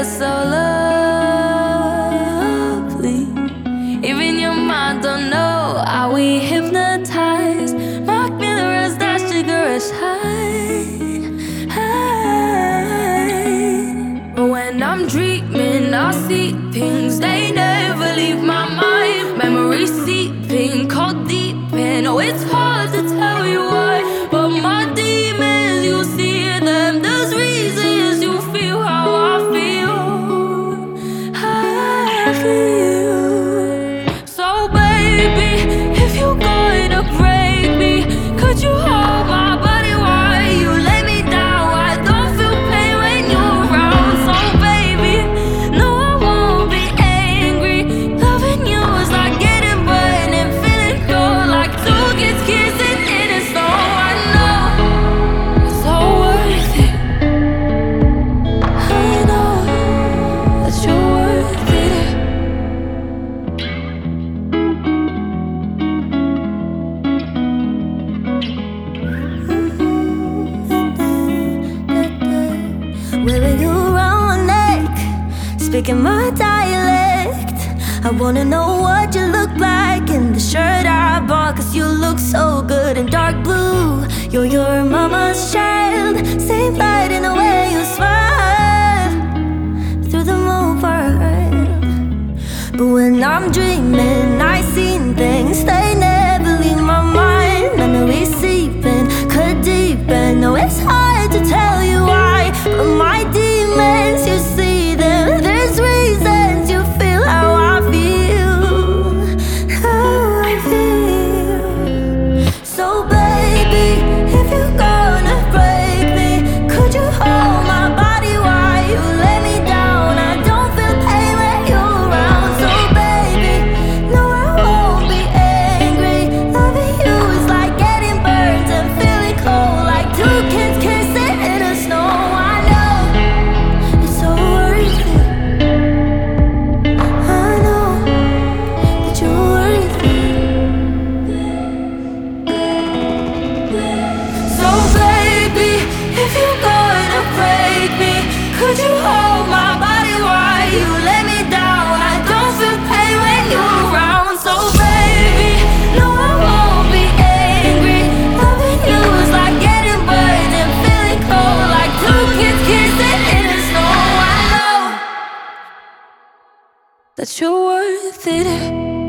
you're so lovely. Even your mind don't know how we hypnotize. Mark Miller's that sugarish high. But when I'm dreaming, I see things, they never leave my mind. Memories seeping, cold deep in. Oh, it's hard to tell you why, but my demons, you see them. There's reasons you feel how I feel. I feel. So baby, if you're gonna break me, could you hold my body while you lay me down? I don't feel pain when you're around. So baby, no, I won't be angry. Loving you is like getting burned and feeling cold, like two kids kissing in the snow. I know it's all worth it. I know that you're worth it. Wearing you around my neck, speaking my dialect. I wanna know what you look like in the shirt I bought, 'cause you look so good in dark blue. You're your mama's child, same light in the way you smile through the mobile. But when I'm dreaming, I see things, they never leave my mind. Memories seeping, could deepen. No, it's hard to tell you why, but my demons, you see them. There's reasons you feel how I feel, how I feel. So baby, if you're gonna break me, could you hold my body while you lay me down? I don't feel pain when you're around. So baby, no, I won't be angry. Loving you is like getting burned and feeling cold, like two kids kissing in the snow. I know it's so worth it. I know that you're worth it. So baby, if you're gonna break me, could you hold my body while you lay me down? I don't feel pain when you're around. So baby, no, I won't be angry. Loving you is like getting burned and feeling cold, like two kids kissing in the snow. I know that you're worth it.